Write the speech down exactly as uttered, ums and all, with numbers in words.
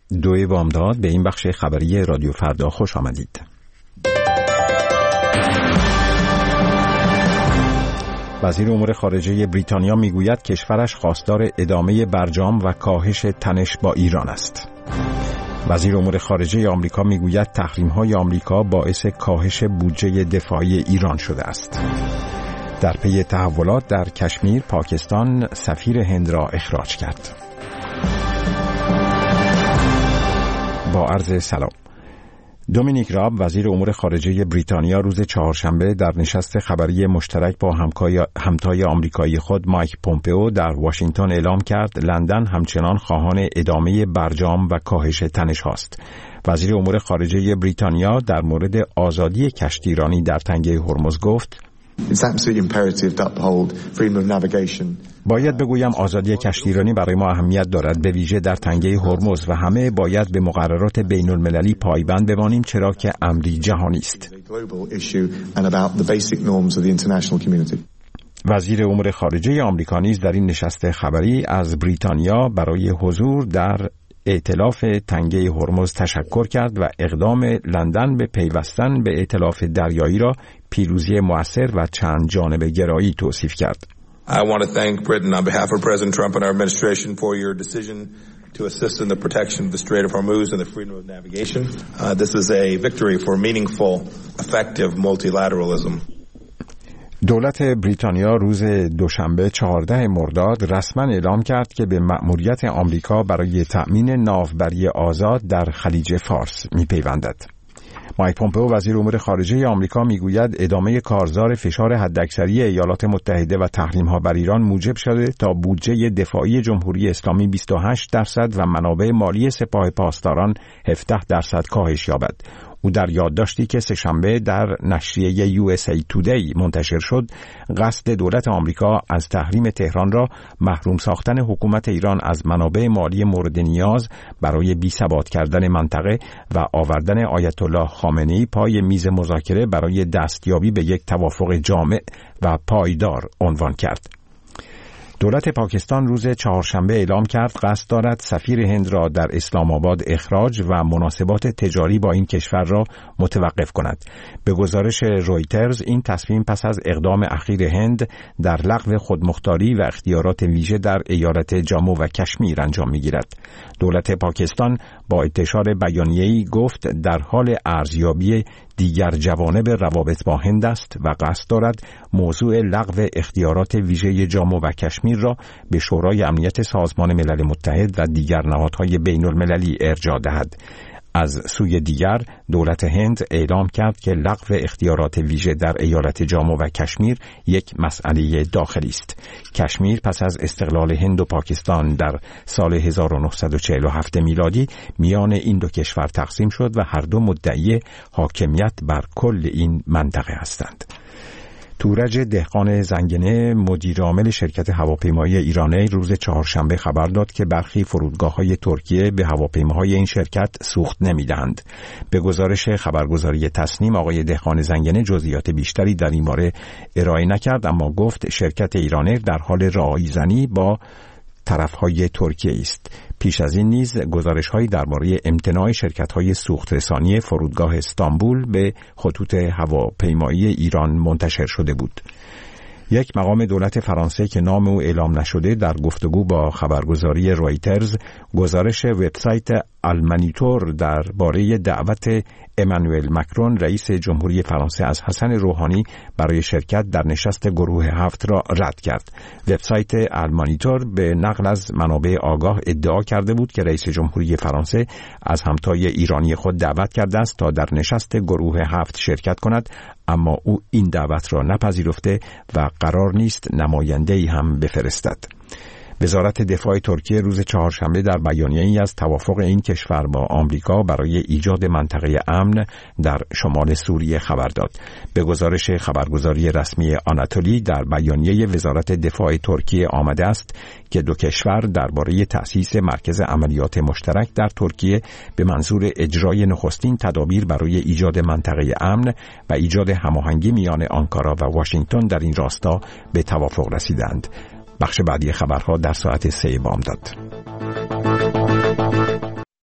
دوی بامداد. به این بخش خبری رادیو فردا خوش آمدید. وزیر امور خارجه بریتانیا میگوید کشورش خواستار ادامه برجام و کاهش تنش با ایران است. وزیر امور خارجه آمریکا میگوید تحریم‌های آمریکا باعث کاهش بودجه دفاعی ایران شده است. در پی تحولات در کشمیر، پاکستان سفیر هند را اخراج کرد. با عرض سلام. دومینیک راب وزیر امور خارجه بریتانیا روز چهارشنبه در نشست خبری مشترک با همتای آمریکایی خود مایک پومپئو در واشنگتن اعلام کرد لندن همچنان خواهان ادامه برجام و کاهش تنش هاست. وزیر امور خارجه بریتانیا در مورد آزادی کشتیرانی در تنگه هرمز گفت باید بگویم آزادی کشتیرانی برای ما اهمیت دارد، به ویژه در تنگه هرمز، و همه باید به مقررات بین المللی پایبند بمانیم چرا که امری جهانی است. وزیر امور خارجه آمریکا نیز در این نشست خبری از بریتانیا برای حضور در ائتلاف تنگه هرمز تشکر کرد و اقدام لندن به پیوستن به ائتلاف دریایی را پیروزی مؤثر و چند جانبه گرایی توصیف کرد. I want to thank Britain on behalf of President Trump and our administration for your decision to assist in the protection of the Strait of Hormuz and the freedom of navigation. Uh, this is a victory for meaningful, effective multilateralism. دولت بریتانیا روز دوشنبه چهاردهم مرداد رسما اعلام کرد که به مأموریت آمریکا برای تأمین ناوبری آزاد در خلیج فارس می‌پیوندد. مایک پومپئو وزیر امور خارجه آمریکا میگوید ادامه کارزار فشار حداکثری ایالات متحده و تحریم‌ها بر ایران موجب شده تا بودجه دفاعی جمهوری اسلامی بیست و هشت درصد و منابع مالی سپاه پاسداران هفده درصد کاهش یابد. او در یادداشتی که سه‌شنبه در نشریه یو اس ای تودی منتشر شد، قصد دولت آمریکا از تحریم تهران را محروم ساختن حکومت ایران از منابع مالی مورد نیاز برای بی‌ثبات کردن منطقه و آوردن آیت الله خامنه‌ای پای میز مذاکره برای دستیابی به یک توافق جامع و پایدار عنوان کرد. دولت پاکستان روز چهارشنبه اعلام کرد قصد دارد سفیر هند را در اسلام آباد اخراج و مناسبات تجاری با این کشور را متوقف کند. به گزارش رویترز این تصمیم پس از اقدام اخیر هند در لغو خودمختاری و اختیارات ویژه در ایالت جامو و کشمیر انجام می‌گیرد. دولت پاکستان با انتشار بیانیه‌ای گفت در حال ارزیابی دیگر جوانب روابط با هند است و قصد دارد موضوع لغو اختیارات ویژه جامو و کشمیر را به شورای امنیت سازمان ملل متحد و دیگر نهادهای بین المللی ارجاع دهد. از سوی دیگر دولت هند اعلام کرد که لغو اختیارات ویژه در ایالت جامو و کشمیر یک مسئله داخلی است. کشمیر پس از استقلال هند و پاکستان در سال هزار و نهصد و چهل و هفت میلادی میان این دو کشور تقسیم شد و هر دو مدعی حاکمیت بر کل این منطقه هستند. تورج دهقان زنگنه مدیر عامل شرکت هواپیمایی ایرانی روز چهارشنبه خبر داد که برخی فرودگاه‌های ترکیه به هواپیماهای این شرکت سوخت نمی‌دهند. به گزارش خبرگزاری تسنیم آقای دهقان زنگنه جزئیات بیشتری در این باره ارائه نکرد، اما گفت شرکت ایرانی در حال رایزنی با طرفهای ترکیه است. پیش از این نیز گزارش‌هایی درباره امتناع شرکت‌های سوخت رسانی فرودگاه استانبول به خطوط هواپیمایی ایران منتشر شده بود. یک مقام دولت فرانسه که نام او اعلام نشده در گفتگو با خبرگزاری رویترز گزارش وبسایت آلمانیتور درباره دعوت امانوئل مکرون رئیس جمهوری فرانسه از حسن روحانی برای شرکت در نشست گروه هفت را رد کرد. وبسایت آلمانیتور به نقل از منابع آگاه ادعا کرده بود که رئیس جمهوری فرانسه از همتای ایرانی خود دعوت کرده است تا در نشست گروه هفت شرکت کند، اما او این دعوت را نپذیرفته و قرار نیست نماینده‌ای هم بفرستد. وزارت دفاع ترکیه روز چهارشنبه در بیانیه‌ای از توافق این کشور با آمریکا برای ایجاد منطقه امن در شمال سوریه خبر داد. به گزارش خبرگزاری رسمی آناتولی در بیانیه وزارت دفاع ترکیه آمده است که دو کشور درباره تأسیس مرکز عملیات مشترک در ترکیه به منظور اجرای نخستین تدابیر برای ایجاد منطقه امن و ایجاد هماهنگی میان آنکارا و واشنگتن در این راستا به توافق رسیدند. بخش بعدی خبرها در ساعت سه بامداد.